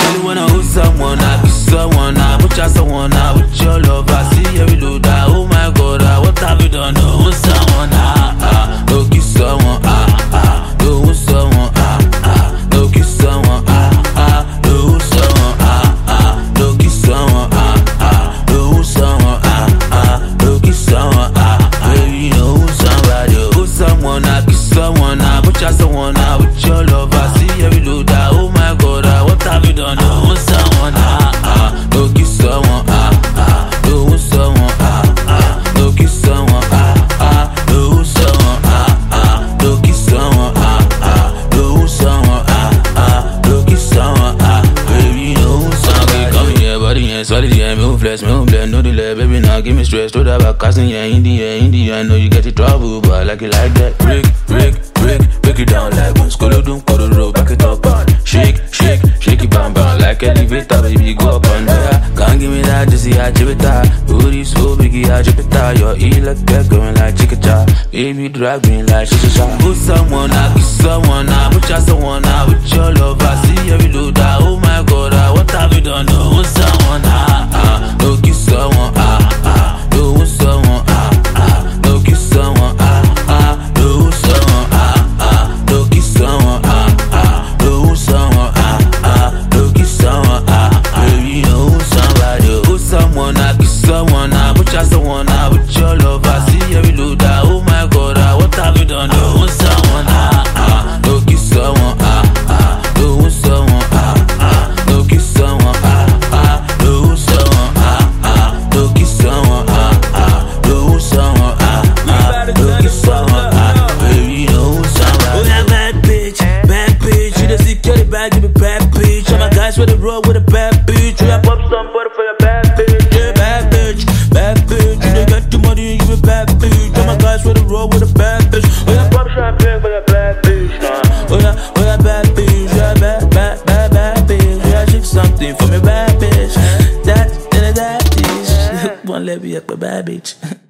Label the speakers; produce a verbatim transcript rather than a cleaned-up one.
Speaker 1: really wanna hold someone, I kiss someone, I put you someone, I with your love, I see every load, I, oh my god, I, what have you done? No, hold someone, ah, ah, no kiss someone, ah, ah, no hold someone, ah, ah, no kiss someone, ah, ah, no hold someone, ah, ah, no kiss someone, ah, ah, no hold someone, ah, ah, no kiss someone, ah, ah, baby, no hold somebody, hold someone, I kiss someone, I put you someone, I with your love, I see every load, I, oh my god, I, what have you done? No hold someone, ah, ah, no kiss someone, ah, ah, no hold someone, ah, ah, no kiss someone, ah, ah, no hold someone, ah, ah, no kiss someone, ah, ah, no hold someone, ah, ah, no kiss someone, ah, baby, no hold somebody. Come here, body, yeah, solid, yeah, move flex, move blend, no delay, baby, now give me stress, throw that back, casting, yeah, in the air, in the air, I know you get it trouble, but I like it like that. Break, break, break, break it down like one, skolo dum, koro roll, back it up, on. Shake, shake, shake it, bam, bam, like elevator, baby, go up and down. Can't give me that, just see I jib it out. Booty so biggie, I jib it out. Your E like that, going like chicken chow. Baby, drag me like shisha shot. Put someone, I kiss someone, I put you someone, I with your love, I see every load, I, oh my god, I, what have you done? No, want someone, ah, ah, no kiss someone, ah, ah, no want someone, ah, ah, no kiss someone, ah, ah, no want someone, ah, ah, no kiss someone, ah, ah, no want someone, ah, ah, no kiss someone, ah, baby, no want somebody, hold someone, I kiss someone, I put you someone, I with your love, I see every load, I, oh my god, I, what have you done? No want someone, ah, ah, no kiss someone, ah, ah, no want someone, ah, ah, no kiss someone, ah, ah, no want someone, ah, ah, no kiss someone, ah, ah, no want someone, ah, ah, no kiss someone, ah, baby, no want somebody.
Speaker 2: Oh yeah, bad bitch, bad bitch. You the security bag, give me bad bitch. All my guys with the road with a bad bitch. You pop some butter for your bad bitch. Yeah, bad bitch, bad bitch. You don't get the money, you give me bad bitch. All my guys with the road with a bad bitch. Oh yeah, pop champagne for your bad bitch. Nah. Oh yeah, oh yeah, bad bitch. Yeah, bad, bad, bad, bad bitch. Yeah, shake something for me, bad bitch. That, that, that, that. One let me up a bad bitch.